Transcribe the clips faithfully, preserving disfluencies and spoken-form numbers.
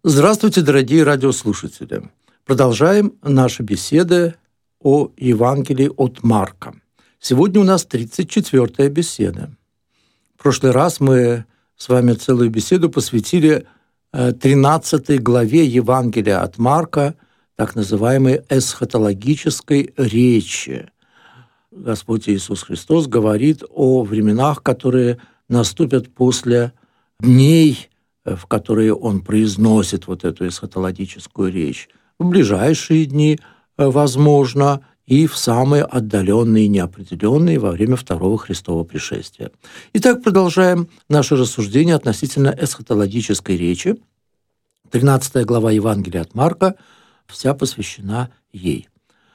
Здравствуйте, дорогие радиослушатели! Продолжаем наши беседы о Евангелии от Марка. Сегодня у нас тридцать четвёртая беседа. В прошлый раз мы с вами целую беседу посвятили тринадцатой главе Евангелия от Марка, так называемой эсхатологической речи. Господь Иисус Христос говорит о временах, которые наступят после дней, в которые Он произносит вот эту эсхатологическую речь. В ближайшие дни, возможно, и в самые отдаленные и неопределенные во время второго Христового пришествия. Итак, продолжаем наше рассуждение относительно эсхатологической речи. тринадцатая глава Евангелия от Марка вся посвящена ей.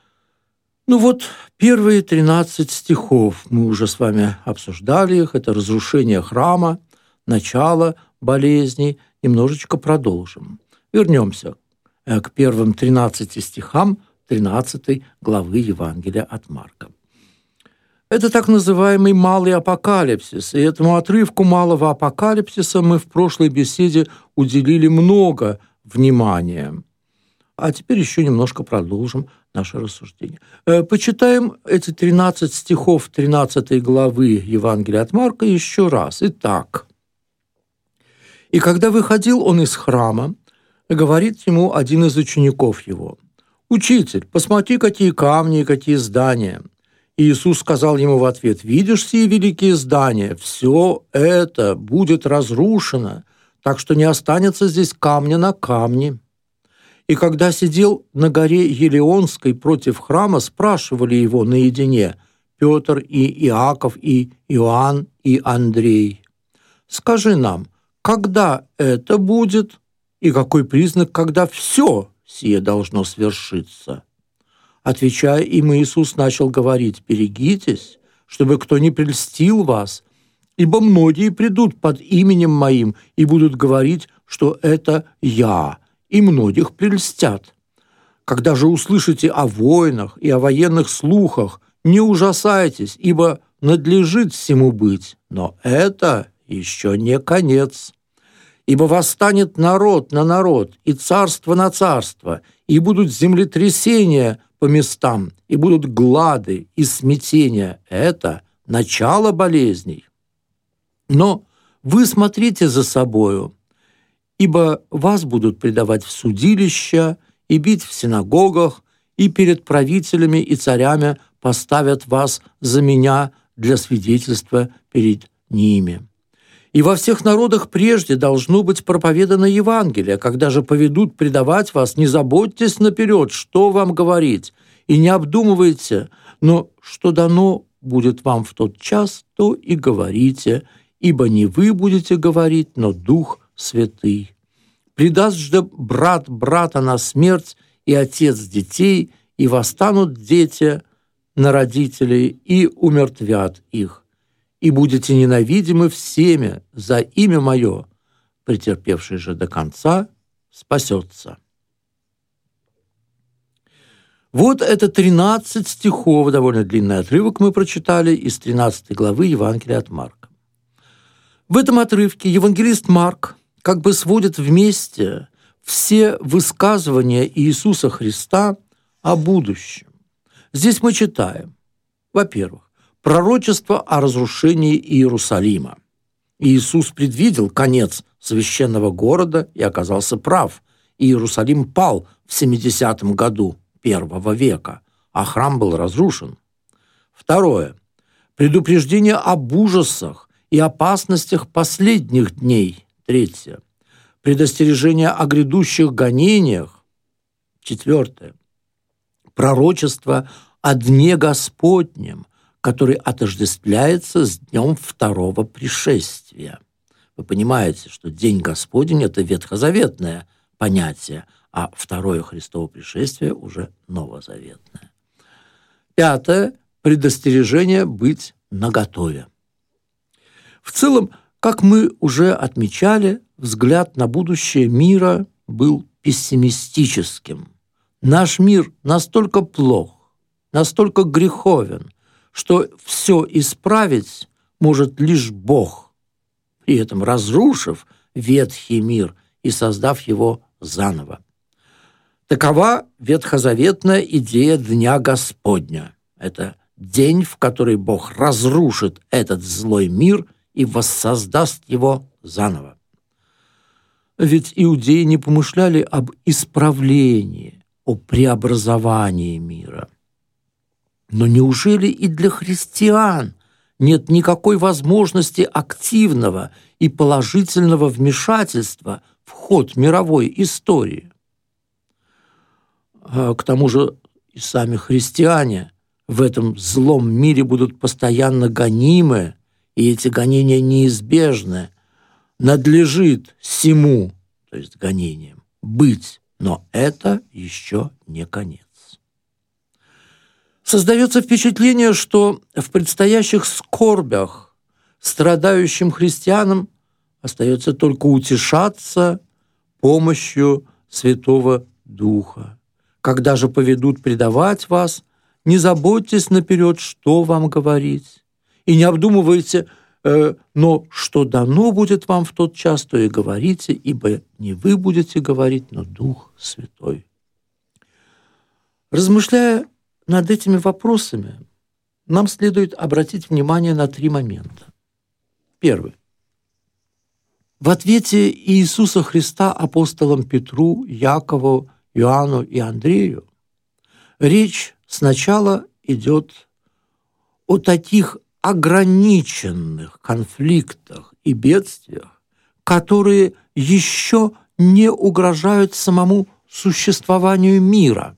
Ну вот, первые тринадцать стихов мы уже с вами обсуждали их. Это разрушение храма, начало болезней. Немножечко продолжим. Вернемся к первым тринадцати стихам тринадцатой главы Евангелия от Марка. Это так называемый малый апокалипсис, и этому отрывку малого апокалипсиса мы в прошлой беседе уделили много внимания. А теперь еще немножко продолжим наше рассуждение. Почитаем эти тринадцать стихов тринадцатой главы Евангелия от Марка еще раз. Итак, «И когда выходил он из храма, говорит ему один из учеников его: „Учитель, посмотри, какие камни и какие здания“. И Иисус сказал ему в ответ: „Видишь сие великие здания? Все это будет разрушено, так что не останется здесь камня на камне“. И когда сидел на горе Елеонской против храма, спрашивали его наедине Петр и Иаков и Иоанн и Андрей: „Скажи нам, когда это будет, и какой признак, когда все сие должно свершиться?“ Отвечая им, Иисус начал говорить: „Берегитесь, чтобы кто не прельстил вас, ибо многие придут под именем Моим и будут говорить, что это Я, и многих прельстят. Когда же услышите о войнах и о военных слухах, не ужасайтесь, ибо надлежит всему быть, но это еще не конец. Ибо восстанет народ на народ, и царство на царство, и будут землетрясения по местам, и будут глады и смятения. Это начало болезней. Но вы смотрите за собою, ибо вас будут предавать в судилища и бить в синагогах, и перед правителями и царями поставят вас за меня для свидетельства перед ними. И во всех народах прежде должно быть проповедано Евангелие. Когда же поведут предавать вас, не заботьтесь наперед, что вам говорить, и не обдумывайте, но что дано будет вам в тот час, то и говорите, ибо не вы будете говорить, но Дух Святый. Предаст же брат брата на смерть, и отец детей, и восстанут дети на родителей, и умертвят их. И будете ненавидимы всеми за имя Мое, претерпевший же до конца спасется». Вот это тринадцать стихов, довольно длинный отрывок мы прочитали из тринадцатой главы Евангелия от Марка. В этом отрывке евангелист Марк как бы сводит вместе все высказывания Иисуса Христа о будущем. Здесь мы читаем, во-первых, пророчество о разрушении Иерусалима. Иисус предвидел конец священного города и оказался прав. Иерусалим пал в семидесятом году первого века, а храм был разрушен. Второе. Предупреждение об ужасах и опасностях последних дней. Третье. Предостережение о грядущих гонениях. Четвертое. Пророчество о дне Господнем, который отождествляется с днем второго пришествия. Вы понимаете, что День Господень – это ветхозаветное понятие, а второе Христово пришествие уже новозаветное. Пятое – предостережение быть наготове. В целом, как мы уже отмечали, взгляд на будущее мира был пессимистическим. Наш мир настолько плох, настолько греховен, что все исправить может лишь Бог, при этом разрушив ветхий мир и создав его заново. Такова ветхозаветная идея Дня Господня. Это день, в который Бог разрушит этот злой мир и воссоздаст его заново. Ведь иудеи не помышляли об исправлении, о преобразовании мира. Но неужели и для христиан нет никакой возможности активного и положительного вмешательства в ход мировой истории? К тому же и сами христиане в этом злом мире будут постоянно гонимы, и эти гонения неизбежны. Надлежит сему, то есть гонениям, быть, но это еще не конец. Создается впечатление, что в предстоящих скорбях страдающим христианам остается только утешаться помощью Святого Духа. Когда же поведут предавать вас, не заботьтесь наперед, что вам говорить, и не обдумывайте, э, но что дано будет вам в тот час, то и говорите, ибо не вы будете говорить, но Дух Святой. Размышляя над этими вопросами, нам следует обратить внимание на три момента. Первый. В ответе Иисуса Христа апостолам Петру, Якову, Иоанну и Андрею речь сначала идет о таких ограниченных конфликтах и бедствиях, которые еще не угрожают самому существованию мира.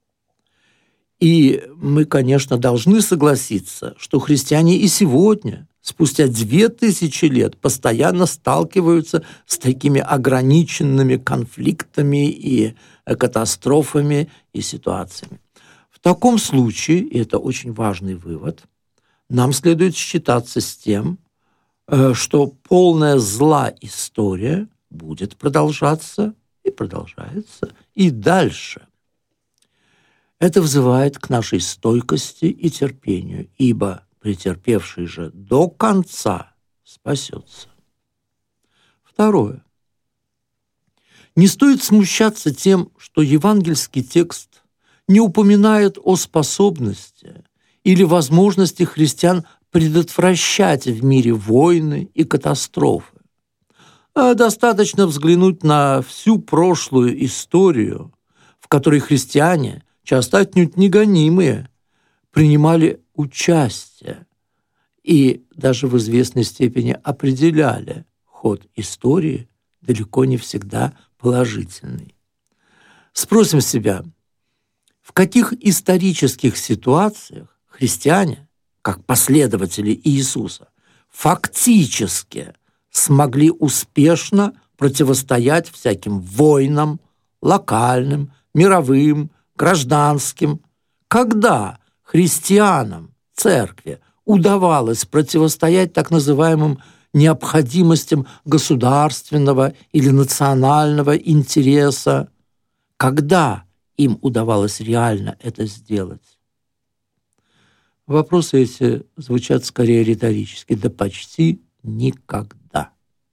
И мы, конечно, должны согласиться, что христиане и сегодня, спустя две тысячи лет, постоянно сталкиваются с такими ограниченными конфликтами и катастрофами и ситуациями. В таком случае, и это очень важный вывод, нам следует считаться с тем, что полная зла история будет продолжаться и продолжается и дальше. Это взывает к нашей стойкости и терпению, ибо претерпевший же до конца спасется. Второе. Не стоит смущаться тем, что евангельский текст не упоминает о способности или возможности христиан предотвращать в мире войны и катастрофы. А достаточно взглянуть на всю прошлую историю, в которой христиане, часто отнюдь не гонимые, принимали участие и даже в известной степени определяли ход истории, далеко не всегда положительный. Спросим себя, в каких исторических ситуациях христиане, как последователи Иисуса, фактически смогли успешно противостоять всяким войнам, локальным, мировым, гражданским, когда христианам, церкви, удавалось противостоять так называемым необходимостям государственного или национального интереса, когда им удавалось реально это сделать. Вопросы эти звучат скорее риторически, да почти никогда.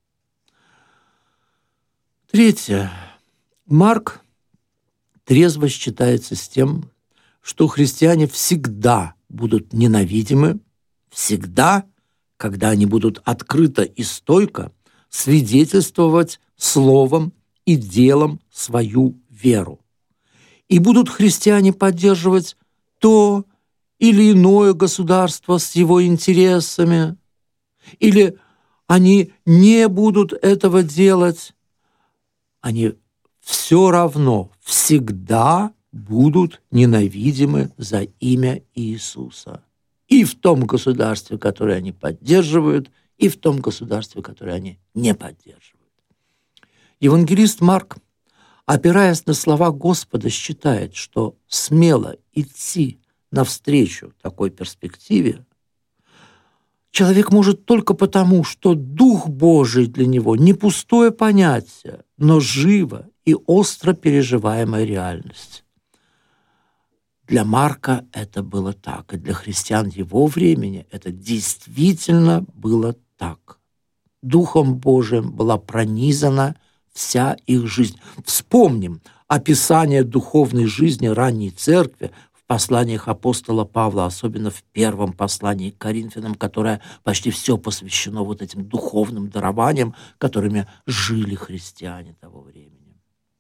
Третье. Марк трезво считается с тем, что христиане всегда будут ненавидимы, всегда, когда они будут открыто и стойко свидетельствовать словом и делом свою веру. И будут христиане поддерживать то или иное государство с его интересами, или они не будут этого делать, они все равно всегда будут ненавидимы за имя Иисуса. И в том государстве, которое они поддерживают, и в том государстве, которое они не поддерживают. Евангелист Марк, опираясь на слова Господа, считает, что смело идти навстречу такой перспективе человек может только потому, что Дух Божий для него не пустое понятие, но живо и остро переживаемая реальность. Для Марка это было так, и для христиан его времени это действительно было так. Духом Божиим была пронизана вся их жизнь. Вспомним описание духовной жизни ранней церкви в посланиях апостола Павла, особенно в первом послании к Коринфянам, которое почти все посвящено вот этим духовным дарованиям, которыми жили христиане того времени.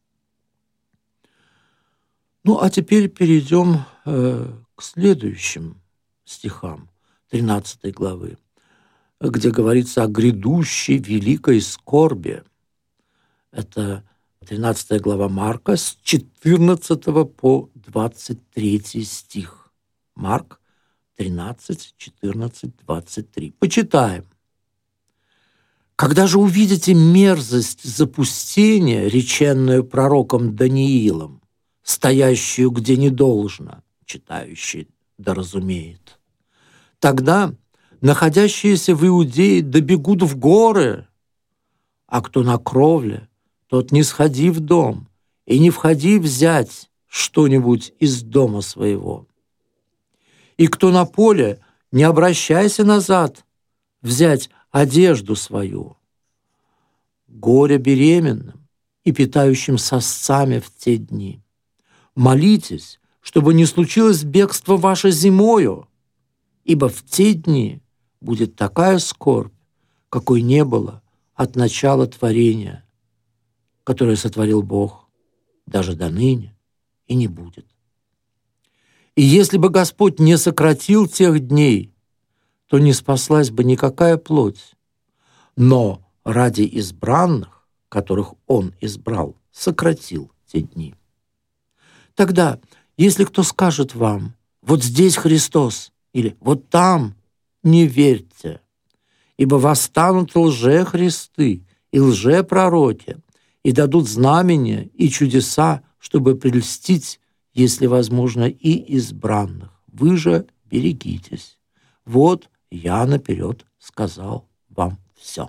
Ну, а теперь перейдем э, к следующим стихам тринадцатой главы, где говорится о грядущей великой скорби. Это тринадцатая глава Марка с четырнадцатого по двадцать третий стих. Марк тринадцать, четырнадцать, двадцать три. Почитаем. «Когда же увидите мерзость запустения, реченную пророком Даниилом, стоящую где не должно, читающий да разумеет, тогда находящиеся в Иудее добегут в горы, а кто на кровле, тот не сходи в дом и не входи взять что-нибудь из дома своего. И кто на поле, не обращайся назад взять одежду свою. Горе беременным и питающим сосцами в те дни. Молитесь, чтобы не случилось бегство ваше зимою, ибо в те дни будет такая скорбь, какой не было от начала творения, которое сотворил Бог, даже до ныне и не будет. И если бы Господь не сократил тех дней, то не спаслась бы никакая плоть. Но ради избранных, которых Он избрал, сократил те дни. Тогда, если кто скажет вам: вот здесь Христос, или вот там, не верьте, ибо восстанут лжехристы и лжепророки, и дадут знамения и чудеса, чтобы прельстить, если возможно, и избранных. Вы же берегитесь. Вот я наперед сказал вам все».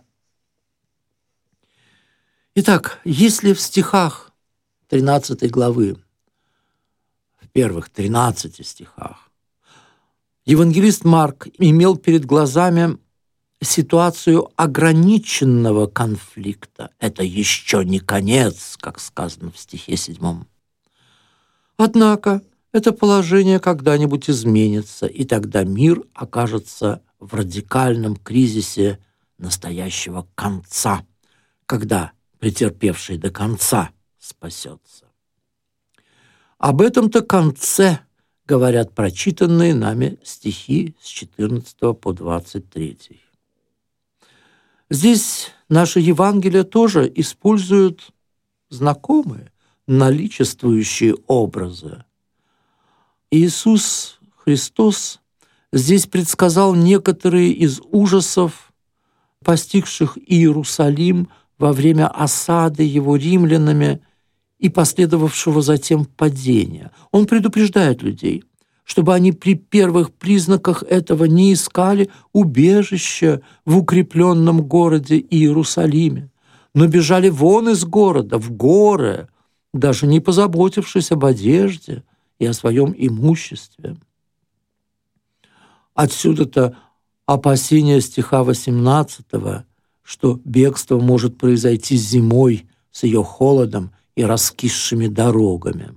Итак, если в стихах тринадцатой главы, в первых тринадцати стихах, евангелист Марк имел перед глазами ситуацию ограниченного конфликта, это еще не конец, как сказано в стихе седьмом. Однако это положение когда-нибудь изменится, и тогда мир окажется в радикальном кризисе настоящего конца, когда претерпевший до конца спасется. Об этом-то конце говорят прочитанные нами стихи с четырнадцатого по двадцать третий. Здесь наши Евангелия тоже используют знакомые, наличествующие образы. Иисус Христос здесь предсказал некоторые из ужасов, постигших Иерусалим во время осады его римлянами и последовавшего затем падения. Он предупреждает людей, чтобы они при первых признаках этого не искали убежища в укрепленном городе Иерусалиме, но бежали вон из города, в горы, даже не позаботившись об одежде и о своем имуществе. Отсюда-то опасение стиха восемнадцатого, что бегство может произойти зимой с ее холодом и раскисшими дорогами.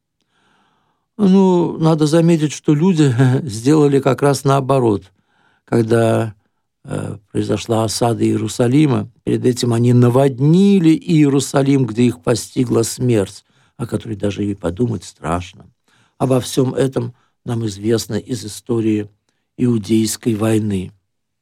Ну, надо заметить, что люди сделали как раз наоборот. Когда э, произошла осада Иерусалима, перед этим они наводнили Иерусалим, где их постигла смерть, о которой даже и подумать страшно. Обо всем этом нам известно из истории Иудейской войны.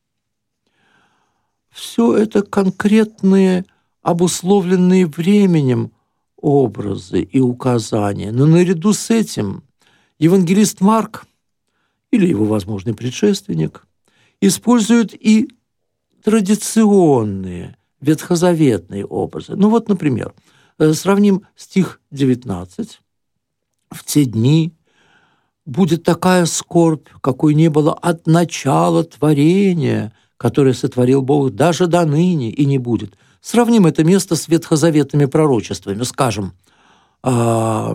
Все это конкретные, обусловленные временем образы и указания. Но наряду с этим евангелист Марк или его возможный предшественник используют и традиционные ветхозаветные образы. Ну вот, например, сравним стих девятнадцать. «В те дни будет такая скорбь, какой не было от начала творения, которое сотворил Бог, даже до ныне и не будет». Сравним это место с ветхозаветными пророчествами. Скажем, а,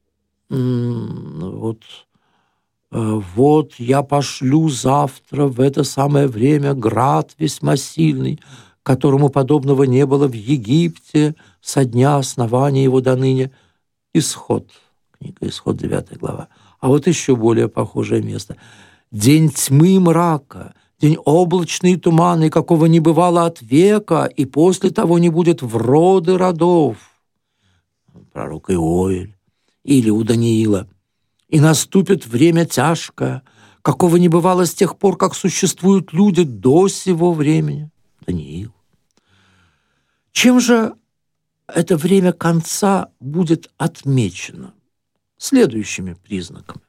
вот, а, «Вот я пошлю завтра в это самое время град весьма сильный, которому подобного не было в Египте со дня основания его до ныне. Исход, книга Исход, девятая глава. А вот еще более похожее место. День тьмы и мрака, день облачный и туманный, какого не бывало от века, и после того не будет в роды родов. Пророк Иоэль или у Даниила. И наступит время тяжкое, какого не бывало с тех пор, как существуют люди до сего времени. Даниил. Чем же это время конца будет отмечено? Следующими признаками.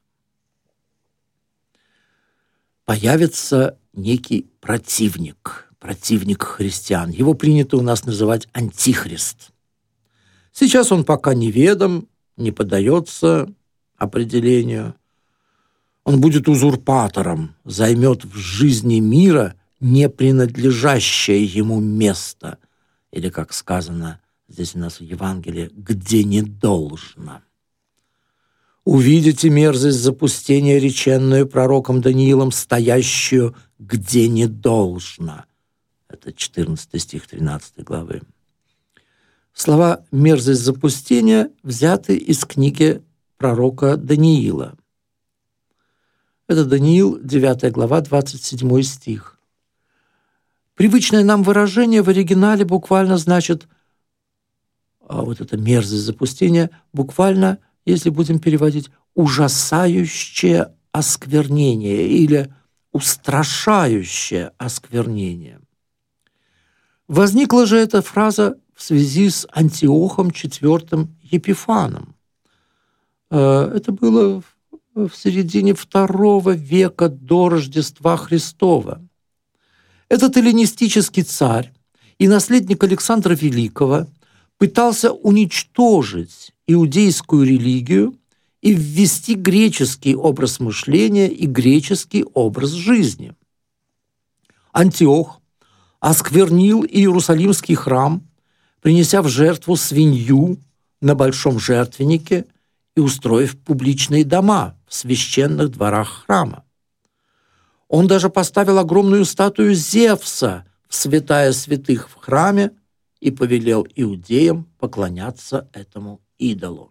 Появится некий противник, противник христиан. Его принято у нас называть антихрист. Сейчас он пока неведом, не поддается определению. Он будет узурпатором, займет в жизни мира не принадлежащее ему место, или, как сказано здесь у нас в Евангелии, где не должно. «Увидите мерзость запустения, реченную пророком Даниилом, стоящую где не должно». Это четырнадцатый стих тринадцатой главы. Слова «мерзость запустения» взяты из книги пророка Даниила. Это Даниил, девятая глава, двадцать седьмой стих. Привычное нам выражение в оригинале буквально значит, а вот эта мерзость запустения, буквально, если будем переводить, ужасающее осквернение или устрашающее осквернение. Возникла же эта фраза в связи с Антиохом четвёртым Епифаном. Это было в середине второго века до Рождества Христова. Этот эллинистический царь и наследник Александра Великого пытался уничтожить иудейскую религию и ввести греческий образ мышления и греческий образ жизни. Антиох осквернил Иерусалимский храм, принеся в жертву свинью на большом жертвеннике и устроив публичные дома в священных дворах храма. Он даже поставил огромную статую Зевса в святая святых в храме и повелел иудеям поклоняться этому идолу.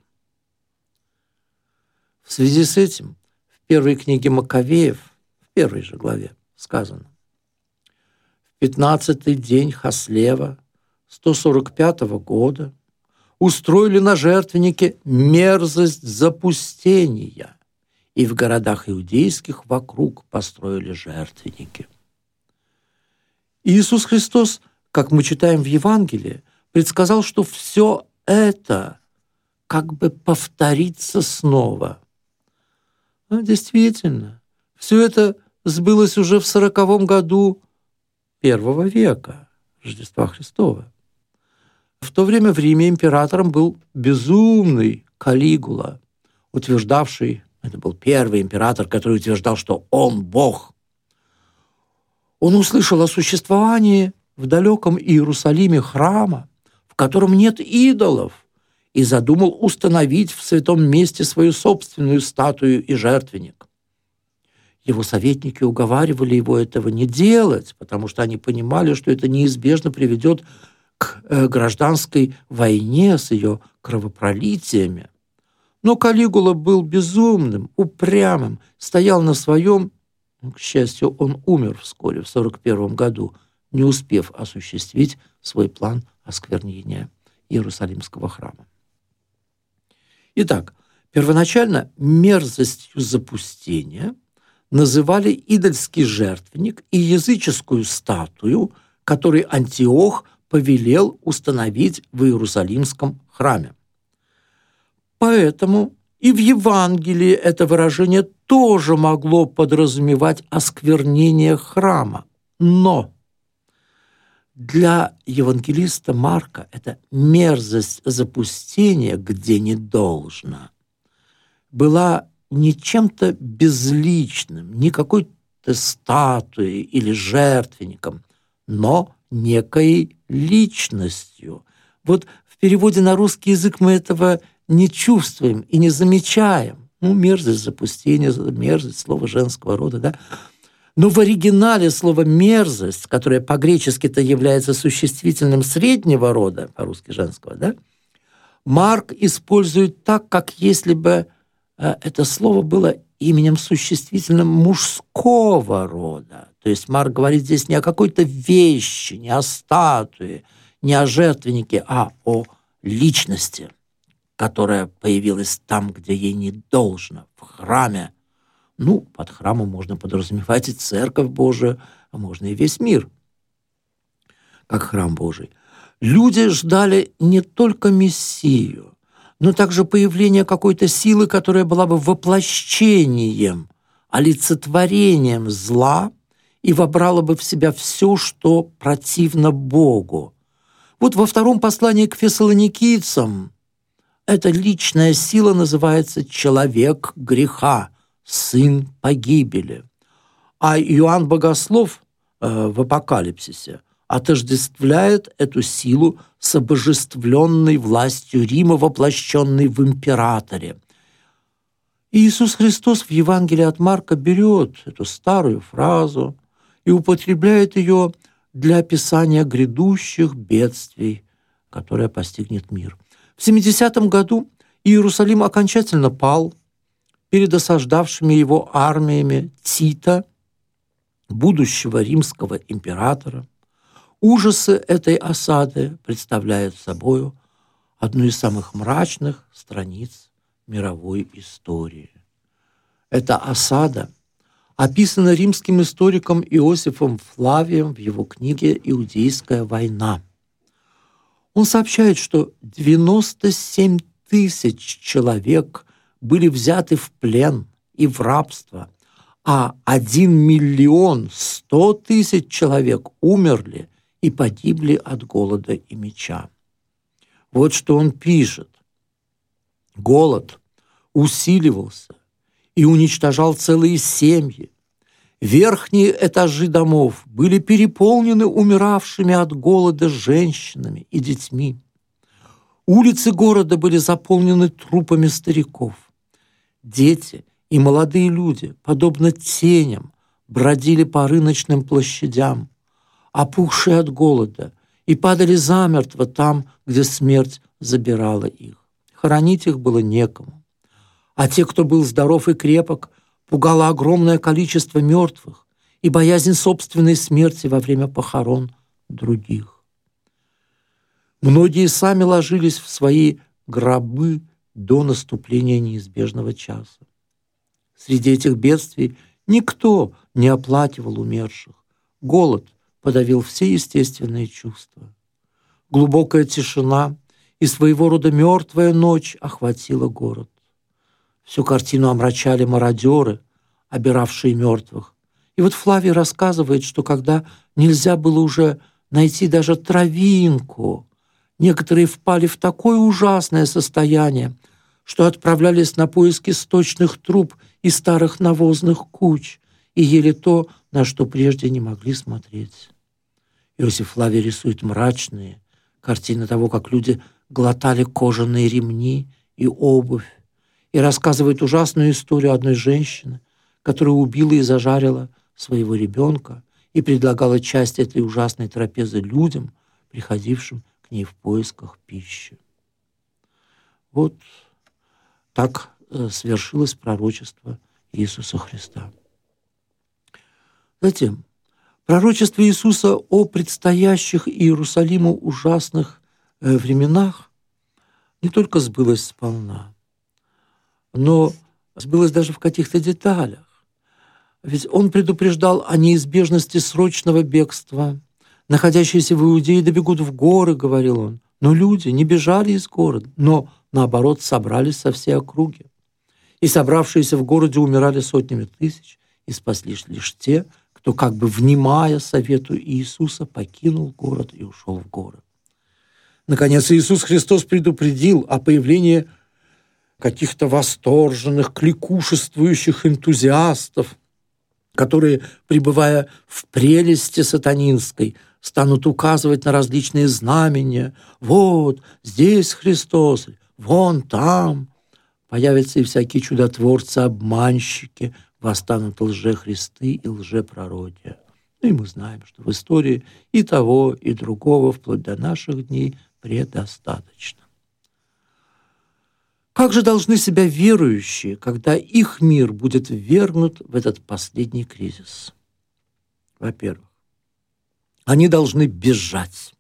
В связи с этим в первой книге Маковеев, в первой же главе, сказано: «В пятнадцатый день Хаслева сто сорок пятого года устроили на жертвеннике мерзость запустения, и в городах иудейских вокруг построили жертвенники». Иисус Христос, как мы читаем в Евангелии, предсказал, что все это как бы повторится снова. А действительно, все это сбылось уже в сороковом году первого века Рождества Христова. В то время в Риме императором был безумный Калигула, утверждавший, это был первый император, который утверждал, что он Бог. Он услышал о существовании в далеком Иерусалиме храма, в котором нет идолов, и задумал установить в святом месте свою собственную статую и жертвенник. Его советники уговаривали его этого не делать, потому что они понимали, что это неизбежно приведет к гражданской войне с ее кровопролитиями. Но Калигула был безумным, упрямым, стоял на своем. К счастью, он умер вскоре, в сорок первом году, не успев осуществить свой план осквернения Иерусалимского храма. Итак, первоначально мерзостью запустения называли идольский жертвенник и языческую статую, который Антиох повелел установить в Иерусалимском храме. Поэтому и в Евангелии это выражение тоже могло подразумевать осквернение храма. Но для евангелиста Марка это мерзость запустения, где не должно, была не чем-то безличным, не какой-то статуей или жертвенником, но некой личностью. Вот в переводе на русский язык мы этого не чувствуем и не замечаем. Ну, мерзость запустения, мерзость, слово женского рода, да? Но в оригинале слово «мерзость», которое по-гречески-то является существительным среднего рода, по-русски женского, да, Марк использует так, как если бы э, это слово было именем существительным мужского рода. То есть Марк говорит здесь не о какой-то вещи, не о статуе, не о жертвеннике, а о личности, которая появилась там, где ей не должно, в храме. Ну, под храмом можно подразумевать и Церковь Божия, а можно и весь мир, как храм Божий. Люди ждали не только Мессию, но также появление какой-то силы, которая была бы воплощением, олицетворением зла и вобрала бы в себя все, что противно Богу. Вот во втором послании к фессалоникийцам эта личная сила называется «человек греха», «сын погибели». А Иоанн Богослов э, в Апокалипсисе отождествляет эту силу с обожествленной властью Рима, воплощенной в императоре. И Иисус Христос в Евангелии от Марка берет эту старую фразу и употребляет ее для описания грядущих бедствий, которые постигнет мир. В семидесятом году Иерусалим окончательно пал перед осаждавшими его армиями Тита, будущего римского императора. Ужасы этой осады представляют собою одну из самых мрачных страниц мировой истории. Эта осада описана римским историком Иосифом Флавием в его книге «Иудейская война». Он сообщает, что девяносто семь тысяч человек были взяты в плен и в рабство, а один миллион сто тысяч человек умерли и погибли от голода и меча. Вот что он пишет. Голод усиливался и уничтожал целые семьи. Верхние этажи домов были переполнены умиравшими от голода женщинами и детьми. Улицы города были заполнены трупами стариков. Дети и молодые люди, подобно теням, бродили по рыночным площадям, опухшие от голода, и падали замертво там, где смерть забирала их. Хоронить их было некому. А те, кто был здоров и крепок, пугало огромное количество мертвых и боязнь собственной смерти во время похорон других. Многие сами ложились в свои гробы до наступления неизбежного часа. Среди этих бедствий никто не оплакивал умерших. Голод подавил все естественные чувства. Глубокая тишина и своего рода мертвая ночь охватила город. Всю картину омрачали мародеры, обиравшие мертвых. И вот Флавий рассказывает, что когда нельзя было уже найти даже травинку, некоторые впали в такое ужасное состояние, что отправлялись на поиски сточных труб и старых навозных куч и ели то, на что прежде не могли смотреть. Иосиф Флавий рисует мрачные картины того, как люди глотали кожаные ремни и обувь, и рассказывает ужасную историю одной женщины, которая убила и зажарила своего ребенка и предлагала часть этой ужасной трапезы людям, приходившим к ней в поисках пищи. Вот так свершилось пророчество Иисуса Христа. Затем пророчество Иисуса о предстоящих Иерусалиму ужасных временах не только сбылось сполна, но сбылось даже в каких-то деталях. Ведь он предупреждал о неизбежности срочного бегства. Находящиеся в Иудее добегут в горы, говорил он. Но люди не бежали из города, но, наоборот, собрались со всей округи. И собравшиеся в городе умирали сотнями тысяч, и спаслись лишь те, кто, как бы внимая совету Иисуса, покинул город и ушел в горы. Наконец, Иисус Христос предупредил о появлении каких-то восторженных, кликушествующих энтузиастов, которые, пребывая в прелести сатанинской, станут указывать на различные знамения. Вот, здесь Христос, вон там. Появятся и всякие чудотворцы-обманщики, восстанут лжехристы и лжепророки. Ну и мы знаем, что в истории и того, и другого, вплоть до наших дней, предостаточно. Как же должны себя верующие, когда их мир будет ввергнут в этот последний кризис? Во-первых, они должны бежать.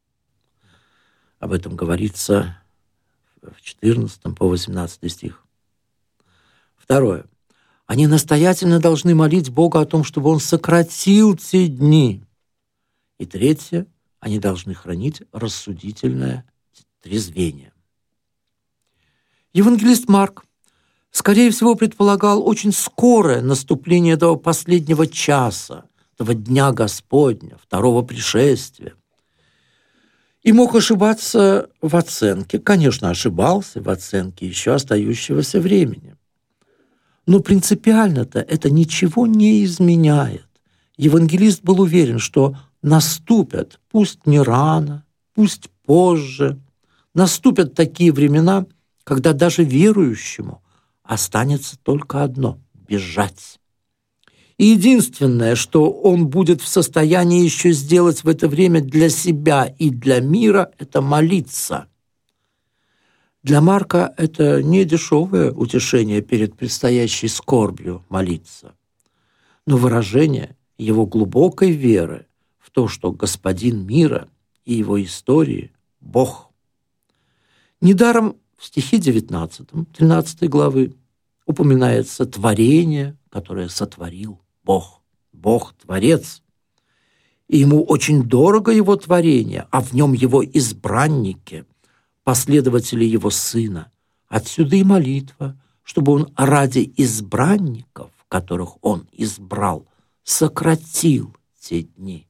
Об этом говорится в четырнадцатом по восемнадцатый стих. Второе. Они настоятельно должны молить Бога о том, чтобы Он сократил те дни. И третье. Они должны хранить рассудительное трезвение. Евангелист Марк, скорее всего, предполагал очень скорое наступление этого последнего часа, этого дня Господня, второго пришествия. И мог ошибаться в оценке, конечно, ошибался в оценке еще остающегося времени. Но принципиально-то это ничего не изменяет. Евангелист был уверен, что наступят, пусть не рано, пусть позже, наступят такие времена, когда даже верующему останется только одно – бежать. И единственное, что он будет в состоянии еще сделать в это время для себя и для мира – это молиться. Для Марка это не дешевое утешение перед предстоящей скорбью молиться, но выражение его глубокой веры в то, что Господин мира и его истории – Бог. Недаром в стихе девятнадцатом, тринадцатой главы упоминается творение, которое сотворил Бог. Бог – Творец. И ему очень дорого его творение, а в нем его избранники, последователи его Сына. Отсюда и молитва, чтобы он ради избранников, которых он избрал, сократил те дни.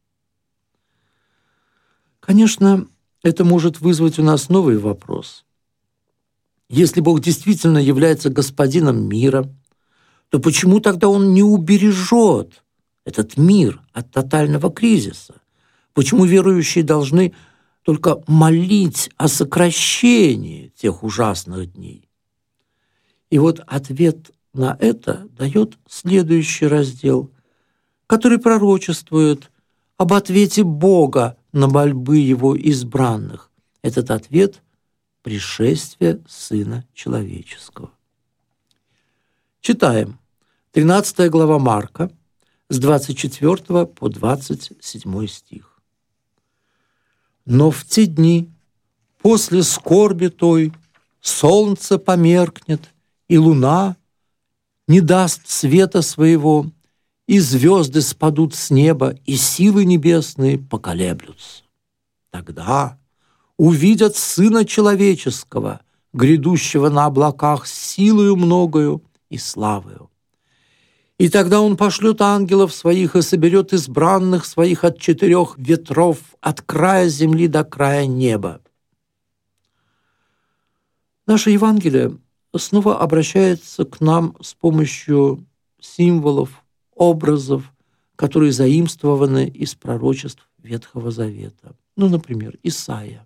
Конечно, это может вызвать у нас новый вопрос. Если Бог действительно является господином мира, то почему тогда Он не убережет этот мир от тотального кризиса? Почему верующие должны только молить о сокращении тех ужасных дней? И вот ответ на это дает следующий раздел, который пророчествует об ответе Бога на мольбы Его избранных. Этот ответ – пришествие Сына Человеческого. Читаем. тринадцатая глава Марка, с двадцать четвёртого по двадцать седьмой стих. «Но в те дни, после скорби той, солнце померкнет, и луна не даст света своего, и звезды спадут с неба, и силы небесные поколеблются. Тогда увидят Сына Человеческого, грядущего на облаках с силою многою и славою. И тогда Он пошлет ангелов Своих и соберет избранных Своих от четырех ветров, от края земли до края неба». Наше Евангелие снова обращается к нам с помощью символов, образов, которые заимствованы из пророчеств Ветхого Завета. Ну, например, Исаия.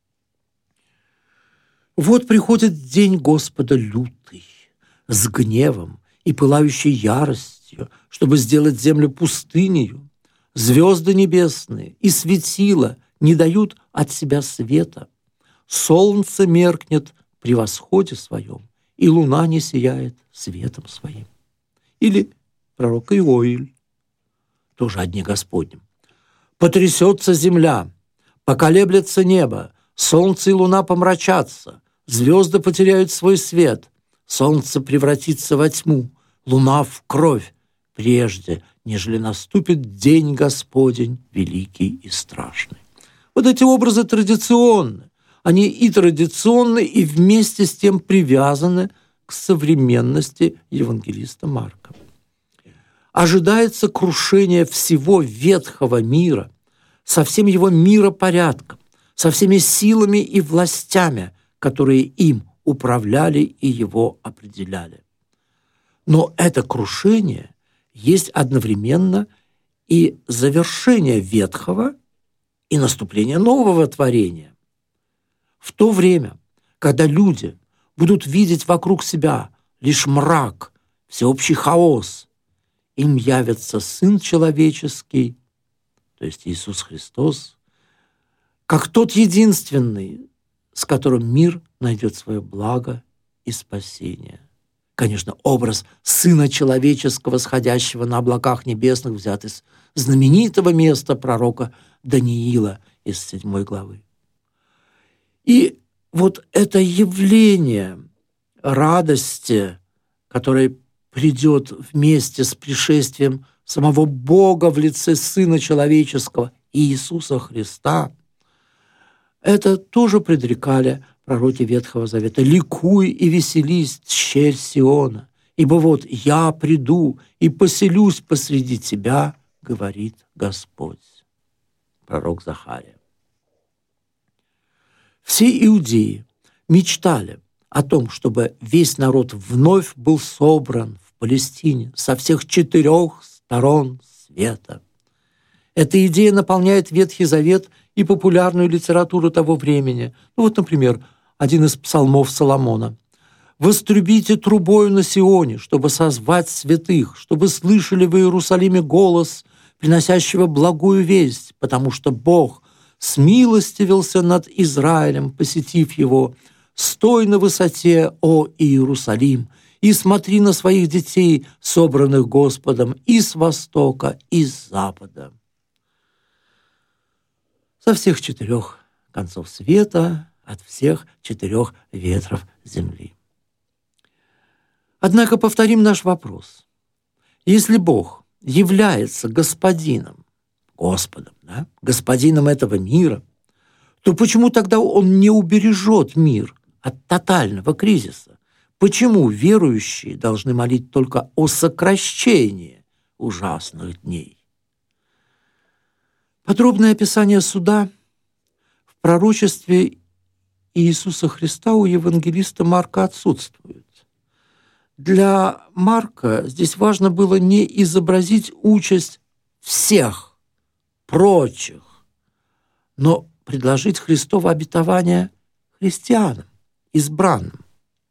«Вот приходит день Господа лютый, с гневом и пылающей яростью, чтобы сделать землю пустынею. Звезды небесные и светила не дают от себя света. Солнце меркнет при восходе своем, и луна не сияет светом своим». Или пророк Иоиль, тоже о дне Господнем. «Потрясется земля, поколеблется небо, солнце и луна помрачатся, звезды потеряют свой свет, солнце превратится во тьму, луна в кровь, прежде, нежели наступит день Господень великий и страшный». Вот эти образы традиционны. Они и традиционны, и вместе с тем привязаны к современности евангелиста Марка. Ожидается крушение всего ветхого мира со всем его миропорядком, со всеми силами и властями, которые им управляли и его определяли. Но это крушение есть одновременно и завершение ветхого, и наступление нового творения. В то время, когда люди будут видеть вокруг себя лишь мрак, всеобщий хаос, им явится Сын Человеческий, то есть Иисус Христос, как тот единственный, с которым мир найдет свое благо и спасение. Конечно, образ Сына Человеческого, сходящего на облаках небесных, взят из знаменитого места пророка Даниила из седьмой главы. И вот это явление радости, которое придет вместе с пришествием самого Бога в лице Сына Человеческого Иисуса Христа, это тоже предрекали пророки Ветхого Завета. «Ликуй и веселись, тщерь Сиона, ибо вот я приду и поселюсь посреди тебя, говорит Господь». Пророк Захария. Все иудеи мечтали о том, чтобы весь народ вновь был собран в Палестине со всех четырех сторон света. Эта идея наполняет Ветхий Завет и популярную литературу того времени. Ну вот, например, один из псалмов Соломона. «Вострубите трубою на Сионе, чтобы созвать святых, чтобы слышали в Иерусалиме голос, приносящего благую весть, потому что Бог смилостивился над Израилем, посетив его. Стой на высоте, о Иерусалим, и смотри на своих детей, собранных Господом и с востока, и с запада». Со всех четырех концов света, от всех четырех ветров земли. Однако повторим наш вопрос. Если Бог является Господином, Господом, да, Господином этого мира, то почему тогда Он не убережет мир от тотального кризиса? Почему верующие должны молить только о сокращении ужасных дней? Подробное описание суда в пророчестве Иисуса Христа у евангелиста Марка отсутствует. Для Марка здесь важно было не изобразить участь всех прочих, но предложить Христово обетование христианам, избранным.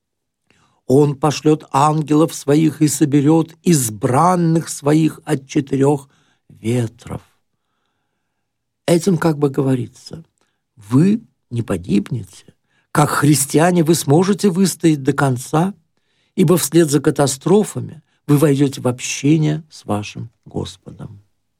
Он пошлет ангелов своих и соберет избранных своих от четырех ветров. Этим как бы говорится, вы не погибнете. Как христиане вы сможете выстоять до конца, ибо вслед за катастрофами вы войдете в общение с вашим Господом.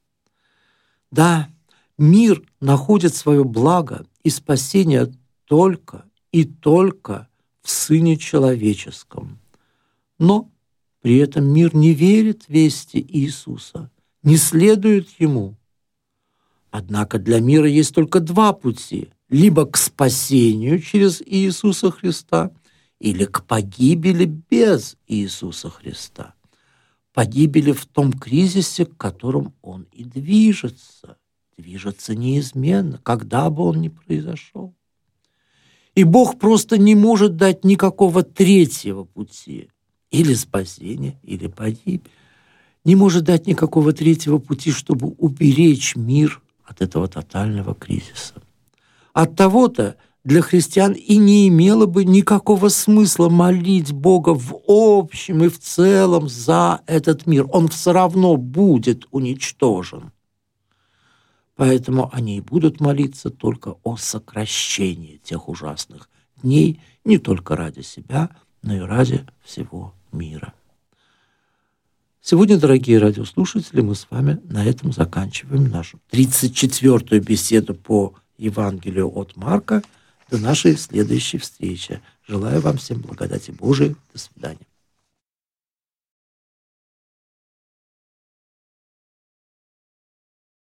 Да, мир находит свое благо и спасение только и только в Сыне Человеческом. Но при этом мир не верит вести Иисуса, не следует Ему. Однако для мира есть только два пути: либо к спасению через Иисуса Христа, или к погибели без Иисуса Христа. Погибели в том кризисе, к которому Он и движется, движется неизменно, когда бы он ни произошел. И Бог просто не может дать никакого третьего пути, или спасения, или погибель. Не может дать никакого третьего пути, чтобы уберечь мир от этого тотального кризиса. От того-то для христиан и не имело бы никакого смысла молить Бога в общем и в целом за этот мир. Он все равно будет уничтожен. Поэтому они и будут молиться только о сокращении тех ужасных дней, не только ради себя, но и ради всего мира. Сегодня, дорогие радиослушатели, мы с вами на этом заканчиваем нашу тридцать четвёртую беседу по Евангелию от Марка. До нашей следующей встречи. Желаю вам всем благодати Божией. До свидания.